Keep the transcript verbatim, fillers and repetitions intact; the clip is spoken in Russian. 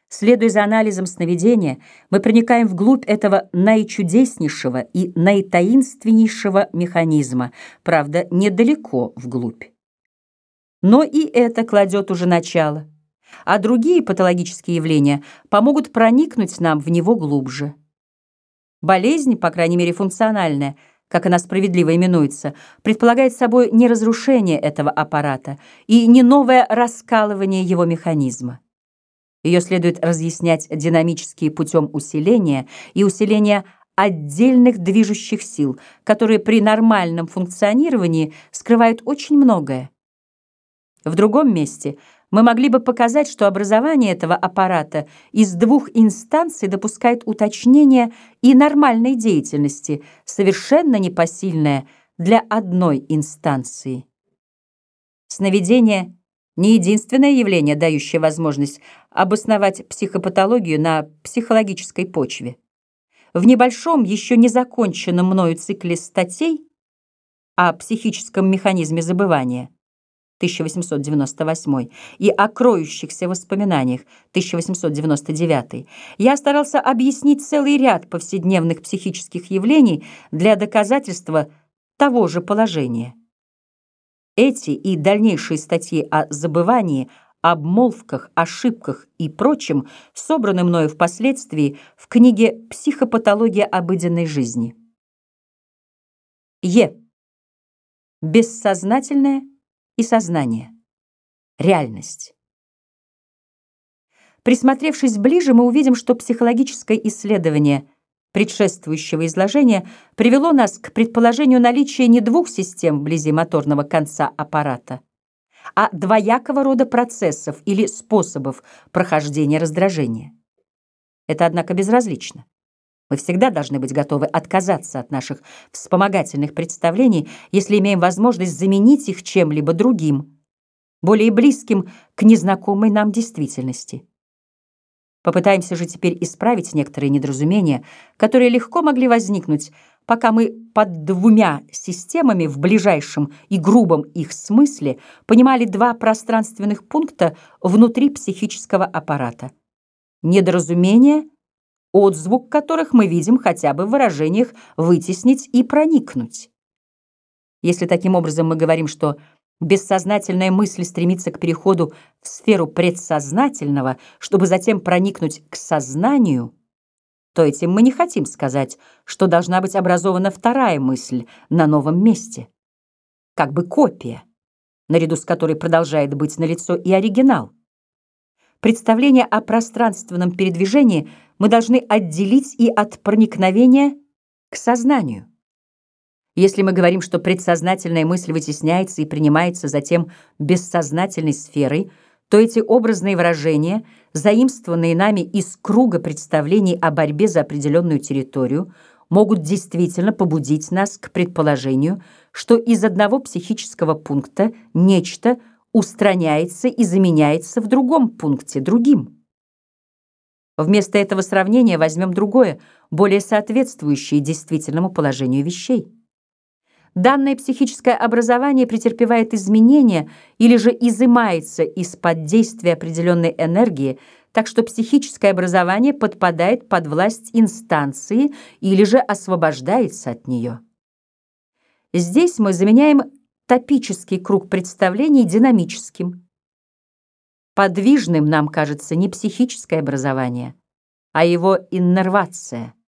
Следуя за анализом сновидения, мы проникаем вглубь этого наичудеснейшего и наитаинственнейшего механизма, правда, недалеко вглубь. Но и это кладет уже начало, а другие патологические явления помогут проникнуть нам в него глубже. Болезнь, по крайней мере функциональная, как она справедливо именуется, предполагает собой не разрушение этого аппарата и не новое раскалывание его механизма. Ее следует разъяснять динамически путем усиления и усиления отдельных движущих сил, которые при нормальном функционировании скрывают очень многое. В другом месте мы могли бы показать, что образование этого аппарата из двух инстанций допускает уточнение и нормальной деятельности, совершенно непосильное для одной инстанции. Сновидение — не единственное явление, дающее возможность обосновать психопатологию на психологической почве. В небольшом, еще не законченном мною цикле статей о психическом механизме забывания тысяча восемьсот девяносто восьмой и о кроющихся воспоминаниях тысяча восемьсот девяносто девятый я старался объяснить целый ряд повседневных психических явлений для доказательства того же положения. Эти и дальнейшие статьи о забывании, обмолвках, ошибках и прочем собраны мною впоследствии в книге «Психопатология обыденной жизни». Е. Бессознательное и сознание. Реальность. Присмотревшись ближе, мы увидим, что психологическое исследование предшествующего изложения привело нас к предположению наличия не двух систем вблизи моторного конца аппарата, а двоякого рода процессов или способов прохождения раздражения. Это, однако, безразлично. Мы всегда должны быть готовы отказаться от наших вспомогательных представлений, если имеем возможность заменить их чем-либо другим, более близким к незнакомой нам действительности. Попытаемся же теперь исправить некоторые недоразумения, которые легко могли возникнуть, пока мы под двумя системами в ближайшем и грубом их смысле понимали два пространственных пункта внутри психического аппарата. Недоразумения, отзвук которых мы видим хотя бы в выражениях «вытеснить» и «проникнуть». Если таким образом мы говорим, что бессознательная мысль стремится к переходу в сферу предсознательного, чтобы затем проникнуть к сознанию, то этим мы не хотим сказать, что должна быть образована вторая мысль на новом месте, как бы копия, наряду с которой продолжает быть налицо и оригинал. Представление о пространственном передвижении мы должны отделить и от проникновения к сознанию. Если мы говорим, что предсознательная мысль вытесняется и принимается затем бессознательной сферой, то эти образные выражения, заимствованные нами из круга представлений о борьбе за определенную территорию, могут действительно побудить нас к предположению, что из одного психического пункта нечто устраняется и заменяется в другом пункте другим. Вместо этого сравнения возьмем другое, более соответствующее действительному положению вещей. Данное психическое образование претерпевает изменения или же изымается из-под действия определенной энергии, так что психическое образование подпадает под власть инстанции или же освобождается от нее. Здесь мы заменяем топический круг представлений динамическим. Подвижным нам кажется не психическое образование, а его иннервация.